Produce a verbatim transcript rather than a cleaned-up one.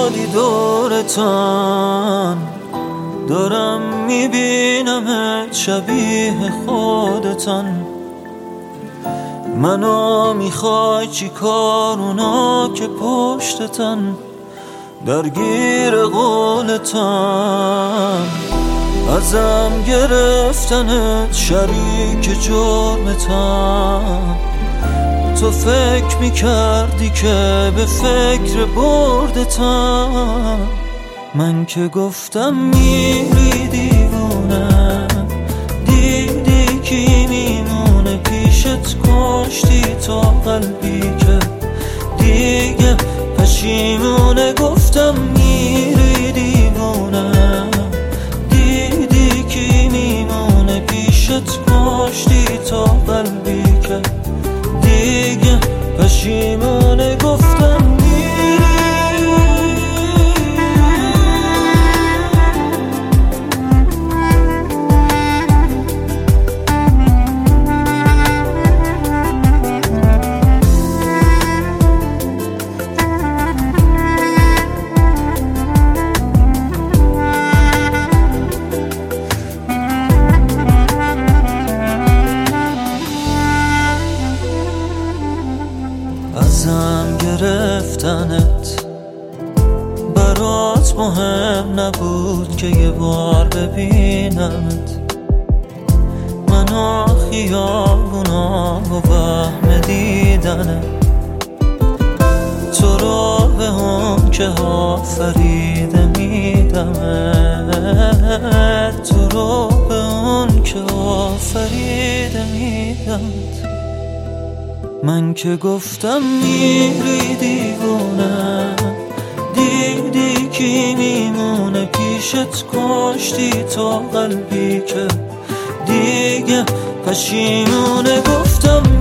شدی دورتان، دارم میبینمت شبیه خودتان. منو میخوای چی کار اونا که پشتتن، درگیر قولتن. ازم گرفتنت شریک جرمتن. تو فکر میکردی که به فکر بردتن. من که گفتم میری دیوونه، دیدی کی میمونه پیشت، کشتی تا قلبی که دیگه پشیمونه. گفتم میری دیوونه، دیدی کی میمونه پیشت، کشتی تا قلبی که دیگه پشیمونه. گفتم میری. ازم گرفتنت برات مهم نبود که یه بار ببینمت. منو خیابونا و وهم دیدنه، تو رو به اون که آفریده میدمت، تو رو به اون که آفریده میدمت. من که گفتم میری دیوونه، دیدی کی میمونه پیشت، کشتی تا قلبی که دیگه پشیمونه. گفتم